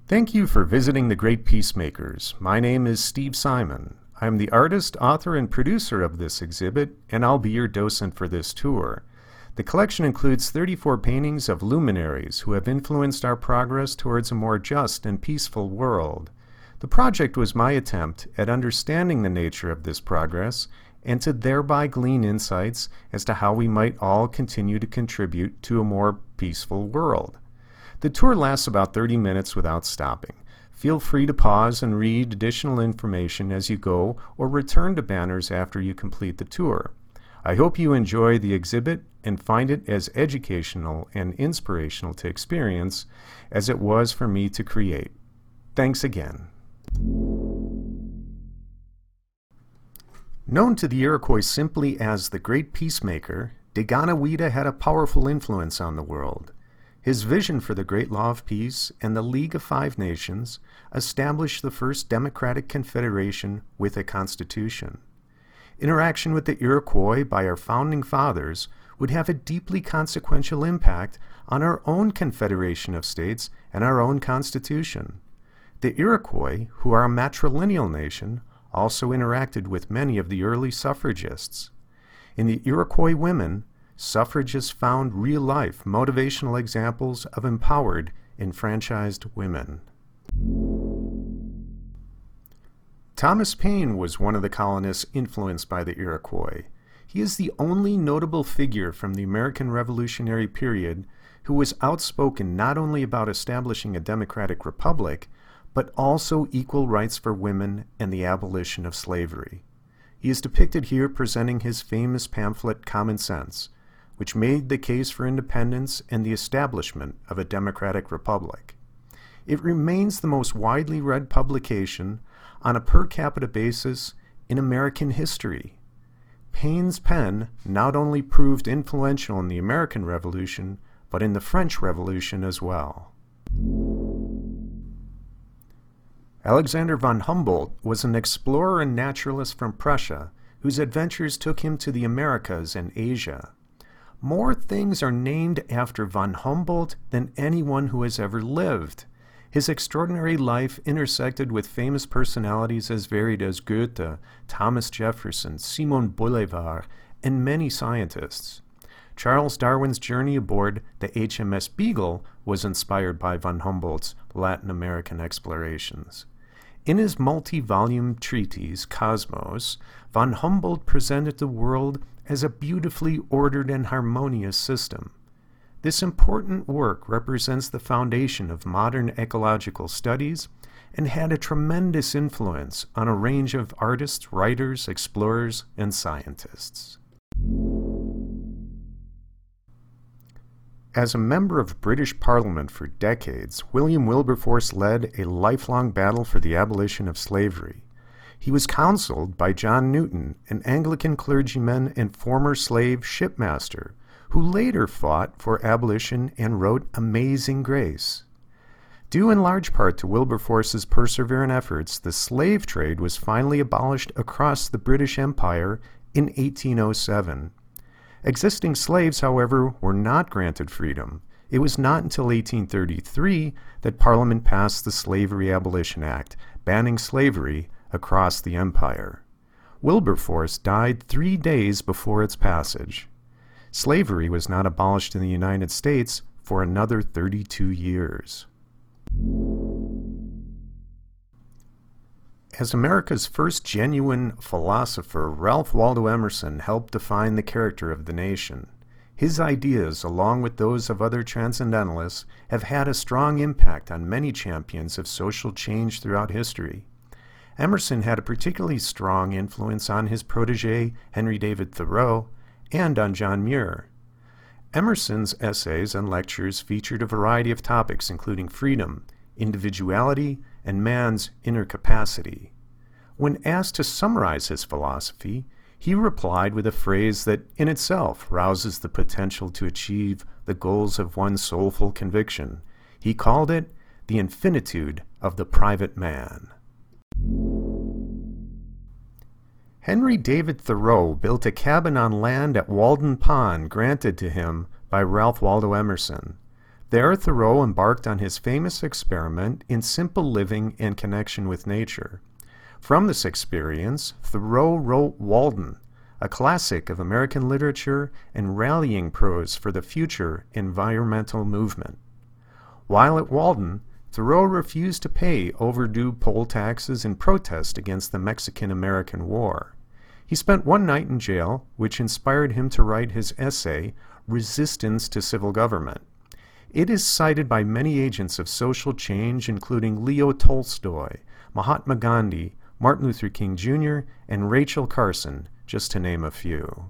Thank you for visiting The Great Peacemakers. My name is Steve Simon. I am the artist, author, and producer of this exhibit, and I'll be your docent for this tour. The collection includes 34 paintings of luminaries who have influenced our progress towards a more just and peaceful world. The project was my attempt at understanding the nature of this progress and to thereby glean insights as to how we might all continue to contribute to a more peaceful world. The tour lasts about 30 minutes without stopping. Feel free to pause and read additional information as you go or return to banners after you complete the tour. I hope you enjoy the exhibit and find it as educational and inspirational to experience as it was for me to create. Thanks again. Known to the Iroquois simply as the Great Peacemaker, Deganawida had a powerful influence on the world. His vision for the Great Law of Peace and the League of Five Nations established the first democratic confederation with a constitution. Interaction with the Iroquois by our founding fathers would have a deeply consequential impact on our own confederation of states and our own constitution. The Iroquois, who are a matrilineal nation, also interacted with many of the early suffragists. In the Iroquois women, suffragists found real-life motivational examples of empowered, enfranchised women. Thomas Paine was one of the colonists influenced by the Iroquois. He is the only notable figure from the American Revolutionary period who was outspoken not only about establishing a democratic republic, but also equal rights for women and the abolition of slavery. He is depicted here presenting his famous pamphlet Common Sense, which made the case for independence and the establishment of a democratic republic. It remains the most widely read publication on a per capita basis in American history. Paine's pen not only proved influential in the American Revolution, but in the French Revolution as well. Alexander von Humboldt was an explorer and naturalist from Prussia whose adventures took him to the Americas and Asia. More things are named after von Humboldt than anyone who has ever lived. His extraordinary life intersected with famous personalities as varied as Goethe, Thomas Jefferson, Simon Bolivar, and many scientists. Charles Darwin's journey aboard the HMS Beagle was inspired by von Humboldt's Latin American explorations. In his multi-volume treatise, Cosmos, von Humboldt presented the world as a beautifully ordered and harmonious system. This important work represents the foundation of modern ecological studies and had a tremendous influence on a range of artists, writers, explorers, and scientists. As a member of British Parliament for decades, William Wilberforce led a lifelong battle for the abolition of slavery. He was counseled by John Newton, an Anglican clergyman and former slave shipmaster, who later fought for abolition and wrote Amazing Grace. Due in large part to Wilberforce's perseverant efforts, the slave trade was finally abolished across the British Empire in 1807. Existing slaves, however, were not granted freedom. It was not until 1833 that Parliament passed the Slavery Abolition Act, banning slavery across the empire. Wilberforce died 3 days before its passage. Slavery was not abolished in the United States for another 32 years. As America's first genuine philosopher, Ralph Waldo Emerson helped define the character of the nation. His ideas, along with those of other transcendentalists, have had a strong impact on many champions of social change throughout history. Emerson had a particularly strong influence on his protege, Henry David Thoreau, and on John Muir. Emerson's essays and lectures featured a variety of topics including freedom, individuality, and man's inner capacity. When asked to summarize his philosophy, he replied with a phrase that in itself rouses the potential to achieve the goals of one's soulful conviction. He called it the infinitude of the private man. Henry David Thoreau built a cabin on land at Walden Pond granted to him by Ralph Waldo Emerson. There, Thoreau embarked on his famous experiment in simple living and connection with nature. From this experience, Thoreau wrote Walden, a classic of American literature and rallying prose for the future environmental movement. While at Walden, Thoreau refused to pay overdue poll taxes in protest against the Mexican-American War. He spent one night in jail, which inspired him to write his essay, Resistance to Civil Government. It is cited by many agents of social change, including Leo Tolstoy, Mahatma Gandhi, Martin Luther King Jr., and Rachel Carson, just to name a few.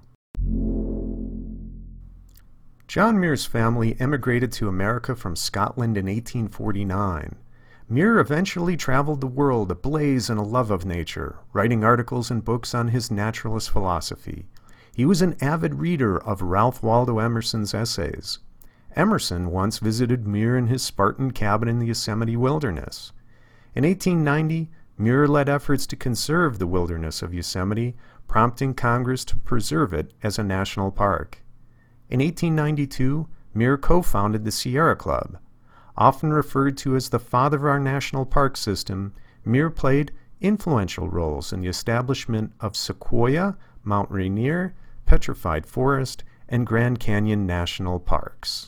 John Muir's family emigrated to America from Scotland in 1849. Muir eventually traveled the world ablaze in a love of nature, writing articles and books on his naturalist philosophy. He was an avid reader of Ralph Waldo Emerson's essays. Emerson once visited Muir in his Spartan cabin in the Yosemite Wilderness. In 1890, Muir led efforts to conserve the wilderness of Yosemite, prompting Congress to preserve it as a national park. In 1892, Muir co-founded the Sierra Club. Often referred to as the father of our national park system, Muir played influential roles in the establishment of Sequoia, Mount Rainier, Petrified Forest, and Grand Canyon National Parks.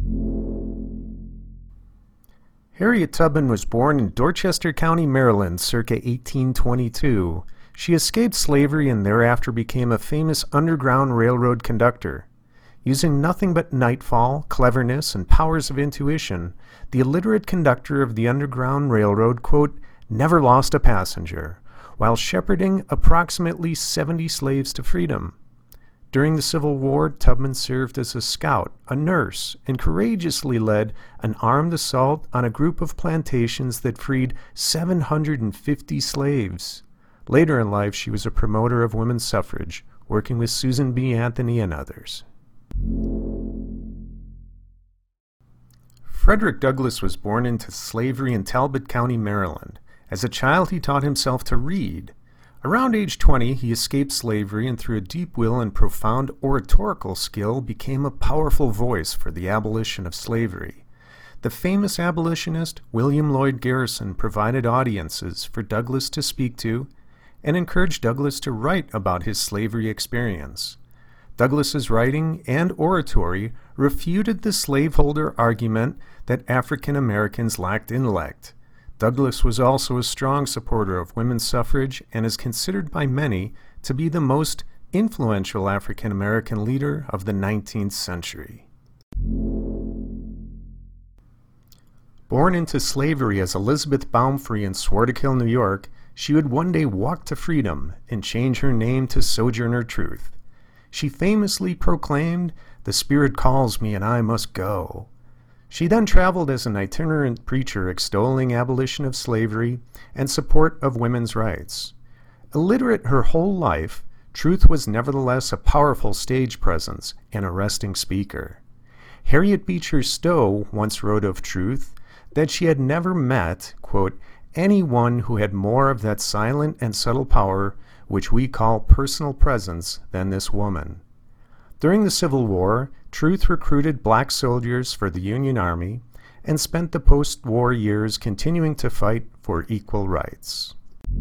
Harriet Tubman was born in Dorchester County, Maryland, circa 1822. She escaped slavery and thereafter became a famous Underground Railroad conductor. Using nothing but nightfall, cleverness, and powers of intuition, the illiterate conductor of the Underground Railroad, quote, never lost a passenger, while shepherding approximately 70 slaves to freedom. During the Civil War, Tubman served as a scout, a nurse, and courageously led an armed assault on a group of plantations that freed 750 slaves. Later in life, she was a promoter of women's suffrage, working with Susan B. Anthony and others. Frederick Douglass was born into slavery in Talbot County, Maryland. As a child, he taught himself to read. Around age 20, he escaped slavery and through a deep will and profound oratorical skill became a powerful voice for the abolition of slavery. The famous abolitionist William Lloyd Garrison provided audiences for Douglass to speak to and encouraged Douglass to write about his slavery experience. Douglass's writing and oratory refuted the slaveholder argument that African Americans lacked intellect. Douglass was also a strong supporter of women's suffrage and is considered by many to be the most influential African American leader of the 19th century. Born into slavery as Elizabeth Baumfree in Swartikill, New York, she would one day walk to freedom and change her name to Sojourner Truth. She famously proclaimed, "The Spirit calls me and I must go." She then traveled as an itinerant preacher extolling abolition of slavery and support of women's rights. Illiterate her whole life, Truth was nevertheless a powerful stage presence and arresting speaker. Harriet Beecher Stowe once wrote of Truth that she had never met, quote, anyone who had more of that silent and subtle power which we call personal presence than this woman. During the Civil War, Truth recruited black soldiers for the Union Army and spent the post-war years continuing to fight for equal rights.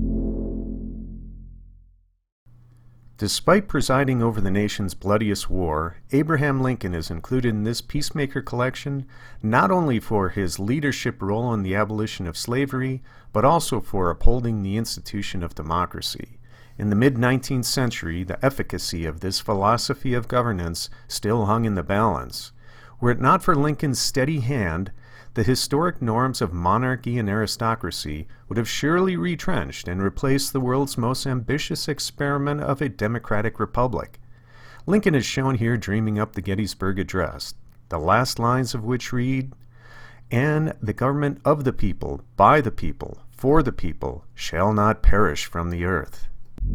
Despite presiding over the nation's bloodiest war, Abraham Lincoln is included in this Peacemaker collection not only for his leadership role in the abolition of slavery, but also for upholding the institution of democracy. In the mid-19th century, the efficacy of this philosophy of governance still hung in the balance. Were it not for Lincoln's steady hand, the historic norms of monarchy and aristocracy would have surely retrenched and replaced the world's most ambitious experiment of a democratic republic. Lincoln is shown here dreaming up the Gettysburg Address, the last lines of which read, "And the government of the people, by the people, for the people, shall not perish from the earth."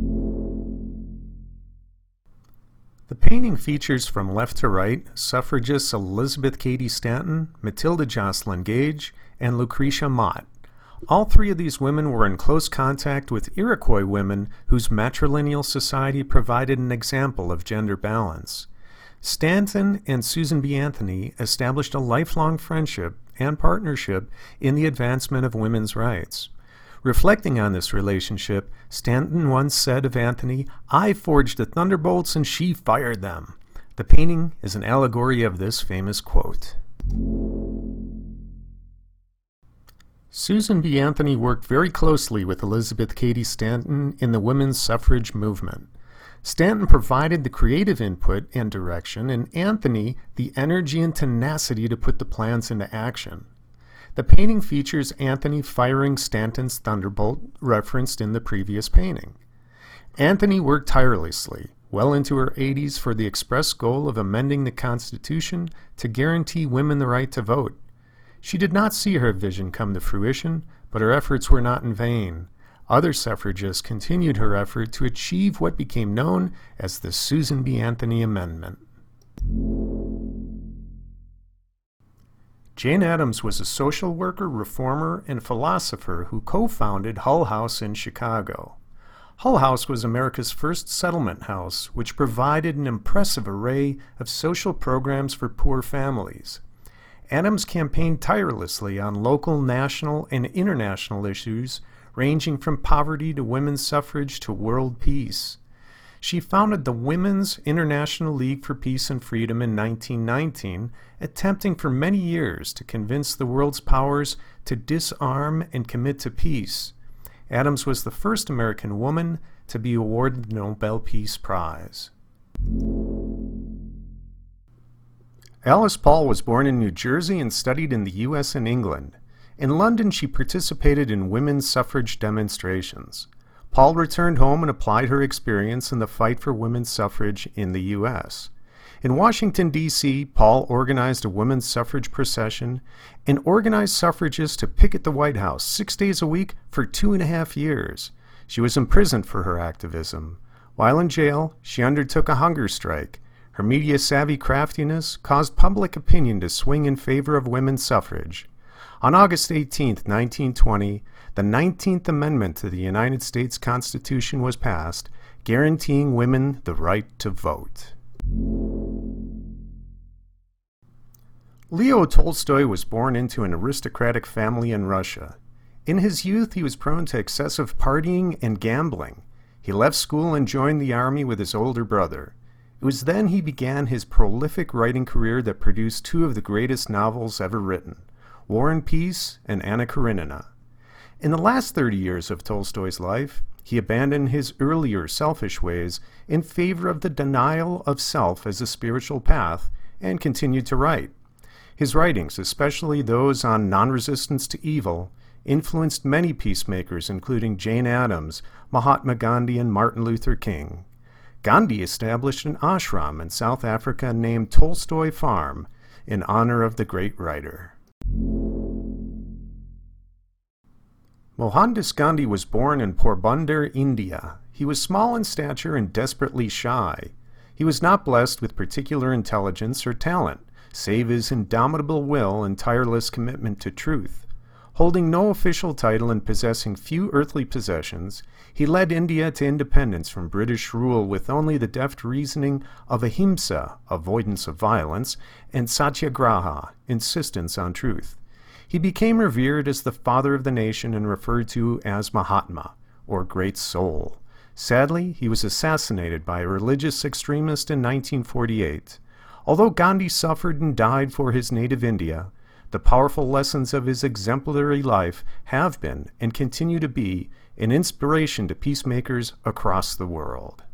The painting features from left to right suffragists Elizabeth Cady Stanton, Matilda Joslyn Gage, and Lucretia Mott. All three of these women were in close contact with Iroquois women whose matrilineal society provided an example of gender balance. Stanton and Susan B. Anthony established a lifelong friendship and partnership in the advancement of women's rights. Reflecting on this relationship, Stanton once said of Anthony, "I forged the thunderbolts and she fired them." The painting is an allegory of this famous quote. Susan B. Anthony worked very closely with Elizabeth Cady Stanton in the women's suffrage movement. Stanton provided the creative input and direction, and Anthony the energy and tenacity to put the plans into action. The painting features Anthony firing Stanton's thunderbolt referenced in the previous painting. Anthony worked tirelessly, well into her 80s, for the express goal of amending the Constitution to guarantee women the right to vote. She did not see her vision come to fruition, but her efforts were not in vain. Other suffragists continued her effort to achieve what became known as the Susan B. Anthony Amendment. Jane Addams was a social worker, reformer, and philosopher who co-founded Hull House in Chicago. Hull House was America's first settlement house, which provided an impressive array of social programs for poor families. Addams campaigned tirelessly on local, national, and international issues, ranging from poverty to women's suffrage to world peace. She founded the Women's International League for Peace and Freedom in 1919, attempting for many years to convince the world's powers to disarm and commit to peace. Addams was the first American woman to be awarded the Nobel Peace Prize. Alice Paul was born in New Jersey and studied in the U.S. and England. In London, she participated in women's suffrage demonstrations. Paul returned home and applied her experience in the fight for women's suffrage in the U.S. In Washington, D.C., Paul organized a women's suffrage procession and organized suffragists to picket the White House 6 days a week for 2.5 years. She was imprisoned for her activism. While in jail, she undertook a hunger strike. Her media-savvy craftiness caused public opinion to swing in favor of women's suffrage. On August 18, 1920, the 19th Amendment to the United States Constitution was passed, guaranteeing women the right to vote. Leo Tolstoy was born into an aristocratic family in Russia. In his youth, he was prone to excessive partying and gambling. He left school and joined the army with his older brother. It was then he began his prolific writing career that produced two of the greatest novels ever written, War and Peace and Anna Karenina. In the last 30 years of Tolstoy's life, he abandoned his earlier selfish ways in favor of the denial of self as a spiritual path and continued to write. His writings, especially those on non-resistance to evil, influenced many peacemakers including Jane Addams, Mahatma Gandhi, and Martin Luther King. Gandhi established an ashram in South Africa named Tolstoy Farm in honor of the great writer. Mohandas Gandhi was born in Porbandar, India. He was small in stature and desperately shy. He was not blessed with particular intelligence or talent, save his indomitable will and tireless commitment to truth. Holding no official title and possessing few earthly possessions, he led India to independence from British rule with only the deft reasoning of ahimsa, avoidance of violence, and satyagraha, insistence on truth. He became revered as the father of the nation and referred to as Mahatma, or Great Soul. Sadly, he was assassinated by a religious extremist in 1948. Although Gandhi suffered and died for his native India, the powerful lessons of his exemplary life have been and continue to be an inspiration to peacemakers across the world.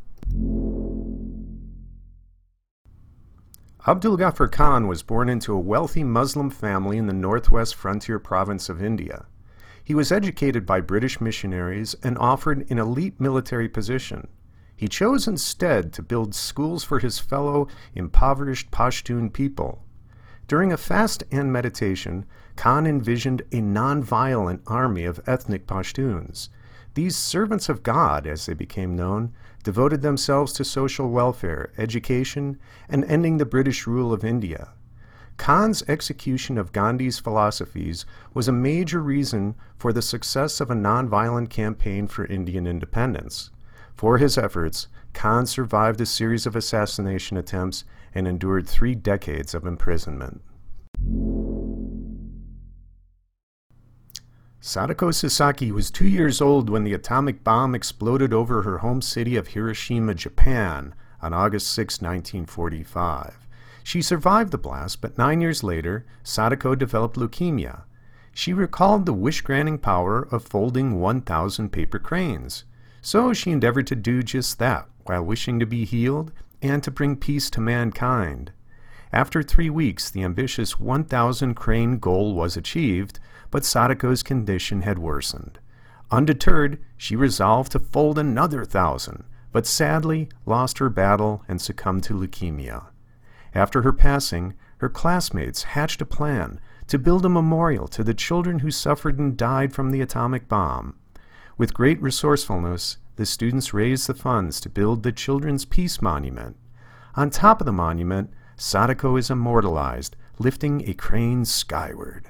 Abdul Ghaffar Khan was born into a wealthy Muslim family in the northwest frontier province of India. He was educated by British missionaries and offered an elite military position. He chose instead to build schools for his fellow impoverished Pashtun people. During a fast and meditation, Khan envisioned a non-violent army of ethnic Pashtuns. These servants of God, as they became known, devoted themselves to social welfare, education, and ending the British rule of India. Khan's execution of Gandhi's philosophies was a major reason for the success of a non-violent campaign for Indian independence. For his efforts, Khan survived a series of assassination attempts and endured 3 decades of imprisonment. Sadako Sasaki was 2 years old when the atomic bomb exploded over her home city of Hiroshima, Japan, on August 6, 1945. She survived the blast, but 9 years later, Sadako developed leukemia. She recalled the wish-granting power of folding 1,000 paper cranes. So she endeavored to do just that, while wishing to be healed and to bring peace to mankind. After 3 weeks, the ambitious 1,000 crane goal was achieved, but Sadako's condition had worsened. Undeterred, she resolved to fold another 1,000, but sadly lost her battle and succumbed to leukemia. After her passing, her classmates hatched a plan to build a memorial to the children who suffered and died from the atomic bomb. With great resourcefulness, the students raised the funds to build the Children's Peace Monument. On top of the monument, Sadako is immortalized, lifting a crane skyward.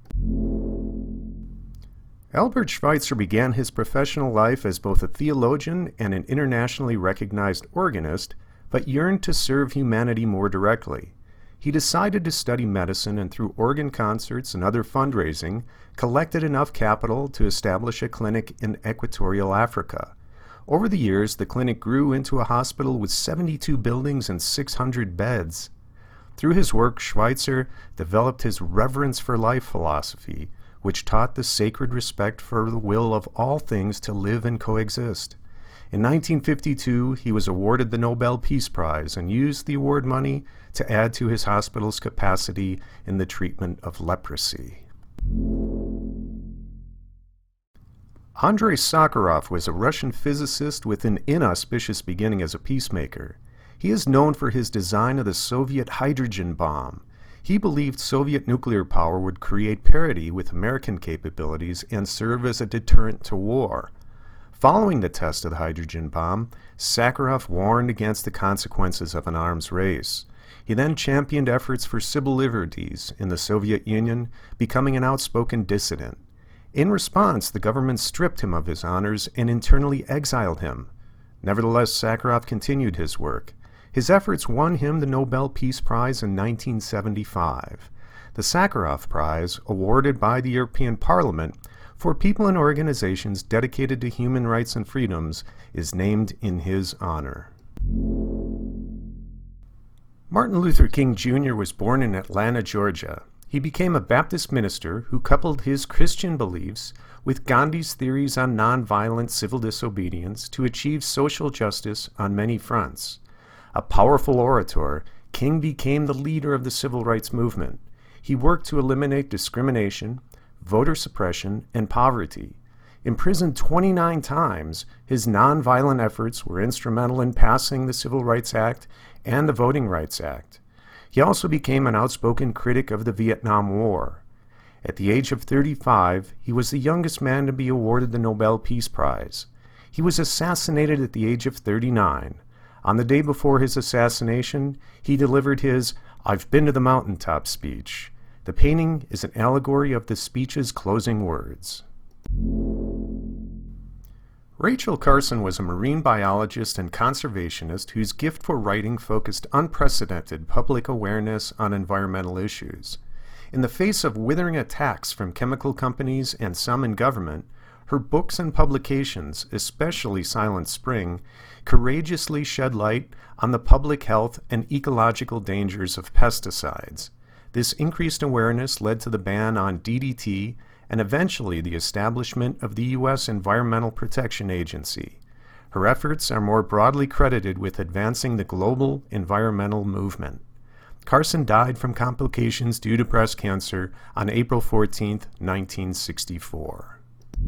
Albert Schweitzer began his professional life as both a theologian and an internationally recognized organist, but yearned to serve humanity more directly. He decided to study medicine and through organ concerts and other fundraising, collected enough capital to establish a clinic in Equatorial Africa. Over the years, the clinic grew into a hospital with 72 buildings and 600 beds. Through his work, Schweitzer developed his reverence for life philosophy, which taught the sacred respect for the will of all things to live and coexist. In 1952, he was awarded the Nobel Peace Prize and used the award money to add to his hospital's capacity in the treatment of leprosy. Andrei Sakharov was a Russian physicist with an inauspicious beginning as a peacemaker. He is known for his design of the Soviet hydrogen bomb. He believed Soviet nuclear power would create parity with American capabilities and serve as a deterrent to war. Following the test of the hydrogen bomb, Sakharov warned against the consequences of an arms race. He then championed efforts for civil liberties in the Soviet Union, becoming an outspoken dissident. In response, the government stripped him of his honors and internally exiled him. Nevertheless, Sakharov continued his work. His efforts won him the Nobel Peace Prize in 1975. The Sakharov Prize, awarded by the European Parliament for people and organizations dedicated to human rights and freedoms, is named in his honor. Martin Luther King Jr. was born in Atlanta, Georgia. He became a Baptist minister who coupled his Christian beliefs with Gandhi's theories on nonviolent civil disobedience to achieve social justice on many fronts. A powerful orator, King became the leader of the civil rights movement. He worked to eliminate discrimination, voter suppression, and poverty. Imprisoned 29 times, his nonviolent efforts were instrumental in passing the Civil Rights Act and the Voting Rights Act. He also became an outspoken critic of the Vietnam War. At the age of 35, he was the youngest man to be awarded the Nobel Peace Prize. He was assassinated at the age of 39. On the day before his assassination, he delivered his "I've been to the mountaintop" speech. The painting is an allegory of the speech's closing words. Rachel Carson was a marine biologist and conservationist whose gift for writing focused unprecedented public awareness on environmental issues. In the face of withering attacks from chemical companies and some in government, her books and publications, especially Silent Spring, courageously shed light on the public health and ecological dangers of pesticides. This increased awareness led to the ban on DDT and eventually the establishment of the U.S. Environmental Protection Agency. Her efforts are more broadly credited with advancing the global environmental movement. Carson died from complications due to breast cancer on April 14, 1964.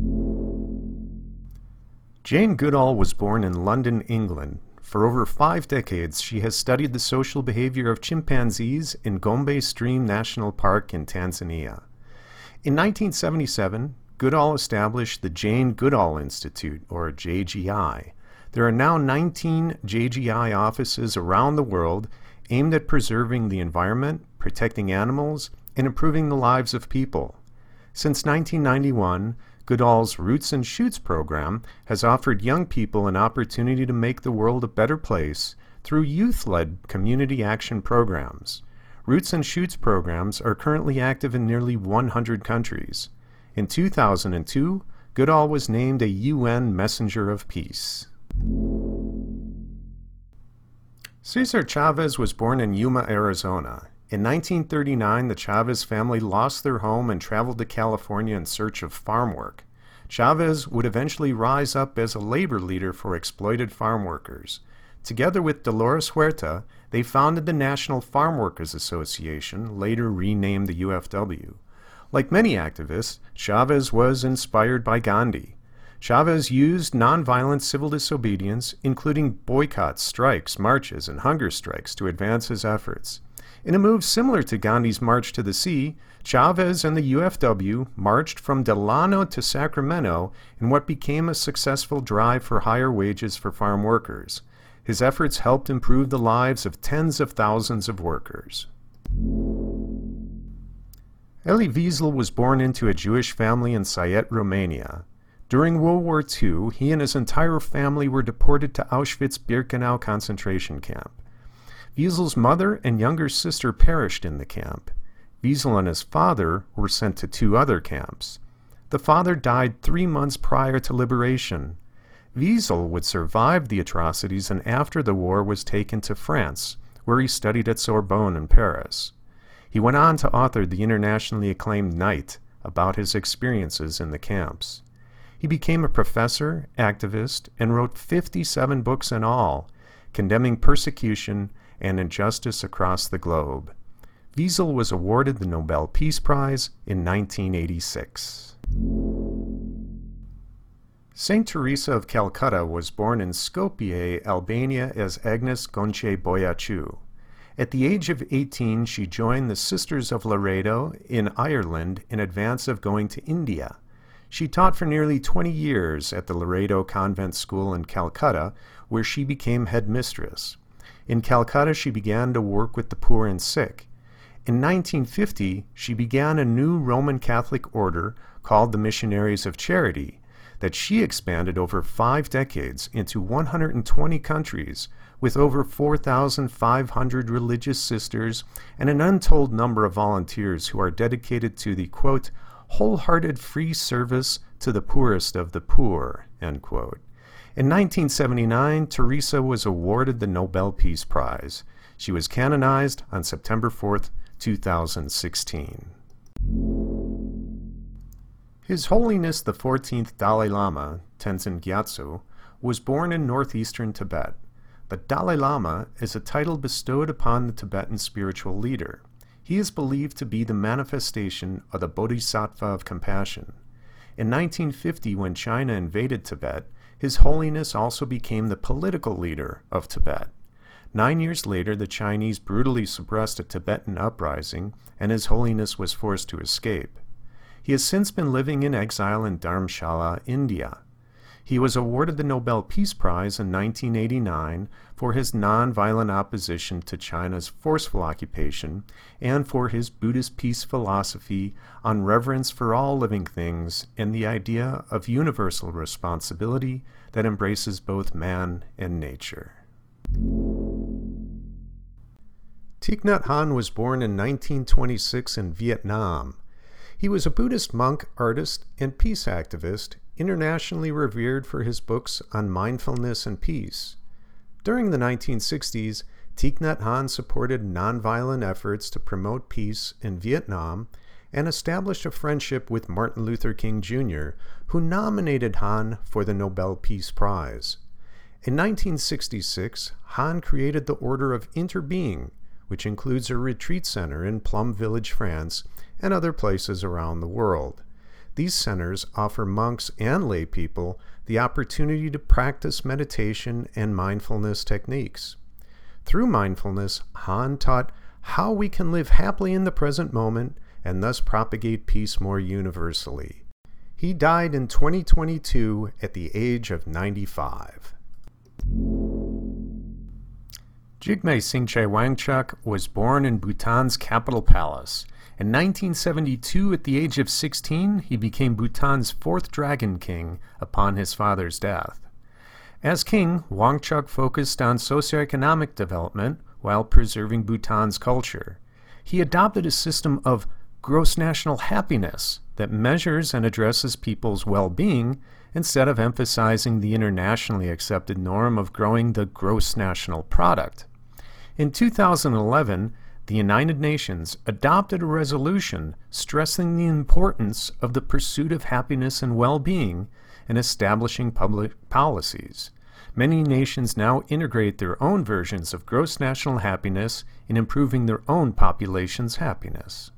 Jane Goodall was born in London, England. For over 5 decades, she has studied the social behavior of chimpanzees in Gombe Stream National Park in Tanzania. In 1977, Goodall established the Jane Goodall Institute, or JGI. There are now 19 JGI offices around the world aimed at preserving the environment, protecting animals, and improving the lives of people. Since 1991, Goodall's Roots and Shoots program has offered young people an opportunity to make the world a better place through youth-led community action programs. Roots and Shoots programs are currently active in nearly 100 countries. In 2002, Goodall was named a UN Messenger of Peace. Cesar Chavez was born in Yuma, Arizona. In 1939, the Chavez family lost their home and traveled to California in search of farm work. Chavez would eventually rise up as a labor leader for exploited farm workers. Together with Dolores Huerta, they founded the National Farm Workers Association, later renamed the UFW. Like many activists, Chavez was inspired by Gandhi. Chavez used nonviolent civil disobedience, including boycotts, strikes, marches, and hunger strikes, to advance his efforts. In a move similar to Gandhi's March to the Sea, Chavez and the UFW marched from Delano to Sacramento in what became a successful drive for higher wages for farm workers. His efforts helped improve the lives of tens of thousands of workers. Elie Wiesel was born into a Jewish family in Siet, Romania. During World War II, he and his entire family were deported to Auschwitz-Birkenau concentration camp. Wiesel's mother and younger sister perished in the camp. Wiesel and his father were sent to 2 other camps. The father died 3 months prior to liberation. Wiesel would survive the atrocities and after the war was taken to France, where he studied at Sorbonne in Paris. He went on to author the internationally acclaimed Night about his experiences in the camps. He became a professor, activist, and wrote 57 books in all, condemning persecution and injustice across the globe. Wiesel was awarded the Nobel Peace Prize in 1986. Saint Teresa of Calcutta was born in Skopje, Albania as Agnes Gonche Boyaciu. At the age of 18, she joined the Sisters of Laredo in Ireland in advance of going to India. She taught for nearly 20 years at the Laredo Convent School in Calcutta, where she became headmistress. In Calcutta, she began to work with the poor and sick. In 1950, she began a new Roman Catholic order called the Missionaries of Charity that she expanded over 5 decades into 120 countries with over 4,500 religious sisters and an untold number of volunteers who are dedicated to the, quote, wholehearted free service to the poorest of the poor, end quote. In 1979, Teresa was awarded the Nobel Peace Prize. She was canonized on September 4th, 2016. His Holiness the 14th Dalai Lama, Tenzin Gyatso, was born in northeastern Tibet. The Dalai Lama is a title bestowed upon the Tibetan spiritual leader. He is believed to be the manifestation of the Bodhisattva of compassion. In 1950, when China invaded Tibet, His Holiness also became the political leader of Tibet. 9 years later, the Chinese brutally suppressed a Tibetan uprising, and His Holiness was forced to escape. He has since been living in exile in Dharamshala, India. He was awarded the Nobel Peace Prize in 1989 for his nonviolent opposition to China's forceful occupation and for his Buddhist peace philosophy on reverence for all living things and the idea of universal responsibility that embraces both man and nature. Thich Nhat Hanh was born in 1926 in Vietnam. He was a Buddhist monk, artist, and peace activist, internationally revered for his books on mindfulness and peace. During the 1960s, Thich Nhat Hanh supported nonviolent efforts to promote peace in Vietnam and established a friendship with Martin Luther King Jr., who nominated Hanh for the Nobel Peace Prize. In 1966, Hanh created the Order of Interbeing, which includes a retreat center in Plum Village, France, and other places around the world. These centers offer monks and lay people the opportunity to practice meditation and mindfulness techniques. Through mindfulness, Hanh taught how we can live happily in the present moment and thus propagate peace more universally. He died in 2022 at the age of 95. Jigme Singche Wangchuk was born in Bhutan's capital palace. In 1972, at the age of 16, he became Bhutan's fourth Dragon King upon his father's death. As king, Wangchuck focused on socioeconomic development while preserving Bhutan's culture. He adopted a system of gross national happiness that measures and addresses people's well-being instead of emphasizing the internationally accepted norm of growing the gross national product. In 2011, the United Nations adopted a resolution stressing the importance of the pursuit of happiness and well-being in establishing public policies. Many nations now integrate their own versions of gross national happiness in improving their own population's happiness.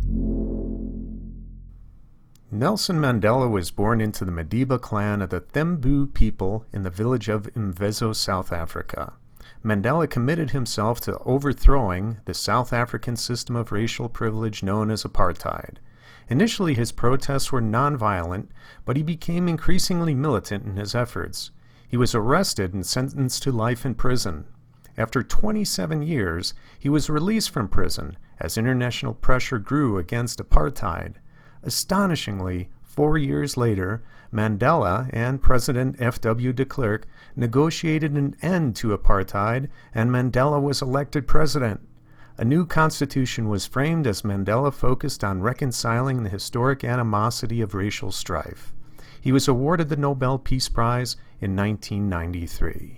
Nelson Mandela was born into the Madiba clan of the Thembu people in the village of Mvezo, South Africa. Mandela committed himself to overthrowing the South African system of racial privilege known as apartheid. Initially, his protests were nonviolent, but he became increasingly militant in his efforts. He was arrested and sentenced to life in prison. After 27 years, he was released from prison as international pressure grew against apartheid. Astonishingly, 4 years later, Mandela and President F.W. de Klerk negotiated an end to apartheid, and Mandela was elected president. A new constitution was framed as Mandela focused on reconciling the historic animosity of racial strife. He was awarded the Nobel Peace Prize in 1993.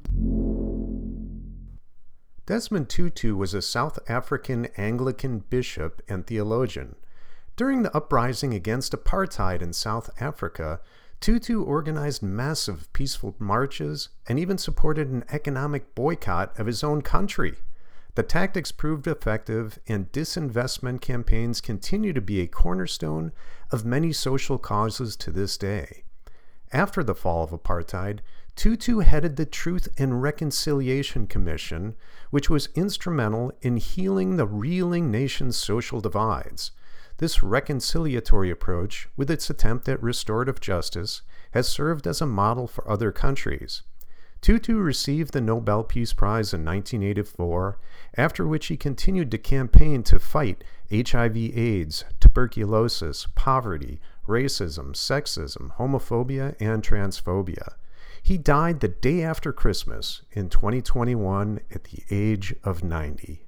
Desmond Tutu was a South African Anglican bishop and theologian. During the uprising against apartheid in South Africa, Tutu organized massive peaceful marches and even supported an economic boycott of his own country. The tactics proved effective, and disinvestment campaigns continue to be a cornerstone of many social causes to this day. After the fall of apartheid, Tutu headed the Truth and Reconciliation Commission, which was instrumental in healing the reeling nation's social divides. This reconciliatory approach, with its attempt at restorative justice, has served as a model for other countries. Tutu received the Nobel Peace Prize in 1984, after which he continued to campaign to fight HIV/AIDS, tuberculosis, poverty, racism, sexism, homophobia, and transphobia. He died the day after Christmas in 2021 at the age of 90.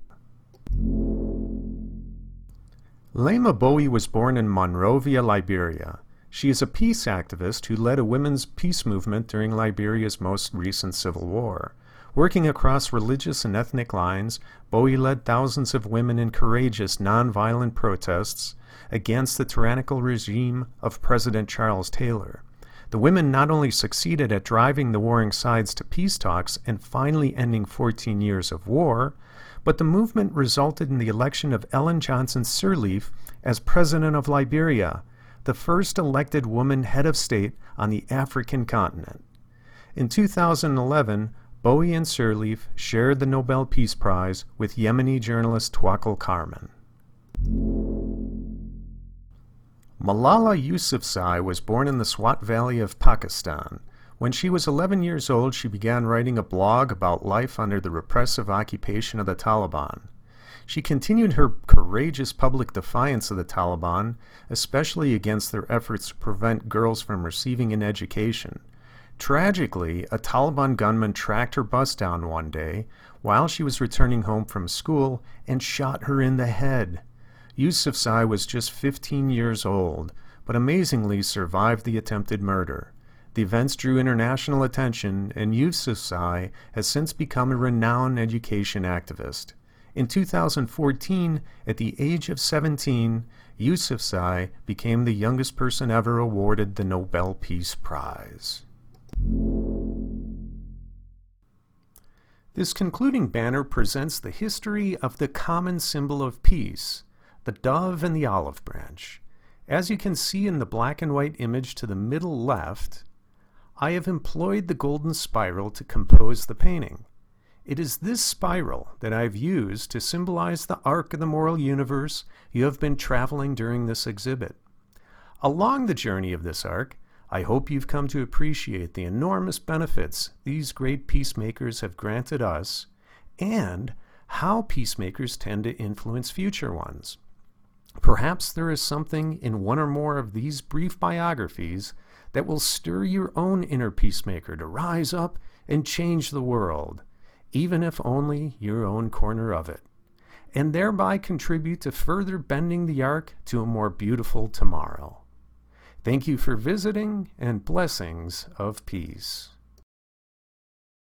Lema Bowie was born in Monrovia, Liberia. She is a peace activist who led a women's peace movement during Liberia's most recent civil war. Working across religious and ethnic lines, Bowie led thousands of women in courageous, nonviolent protests against the tyrannical regime of President Charles Taylor. The women not only succeeded at driving the warring sides to peace talks and finally ending 14 years of war, but the movement resulted in the election of Ellen Johnson Sirleaf as president of Liberia, the first elected woman head of state on the African continent. In 2011, Bowie and Sirleaf shared the Nobel Peace Prize with Yemeni journalist Tawakkol Karman. Malala Yousafzai was born in the Swat Valley of Pakistan. When she was 11 years old, she began writing a blog about life under the repressive occupation of the Taliban. She continued her courageous public defiance of the Taliban, especially against their efforts to prevent girls from receiving an education. Tragically, a Taliban gunman tracked her bus down one day while she was returning home from school and shot her in the head. Yousafzai was just 15 years old, but amazingly survived the attempted murder. The events drew international attention, and Yousafzai has since become a renowned education activist. In 2014, at the age of 17, Yousafzai became the youngest person ever awarded the Nobel Peace Prize. This concluding banner presents the history of the common symbol of peace, the dove and the olive branch. As you can see in the black and white image to the middle left, I have employed the golden spiral to compose the painting. It is this spiral that I've used to symbolize the arc of the moral universe you have been traveling during this exhibit. Along the journey of this arc, I hope you've come to appreciate the enormous benefits these great peacemakers have granted us, and how peacemakers tend to influence future ones. Perhaps there is something in one or more of these brief biographies that will stir your own inner peacemaker to rise up and change the world, even if only your own corner of it, and thereby contribute to further bending the arc to a more beautiful tomorrow. Thank you for visiting, and blessings of peace.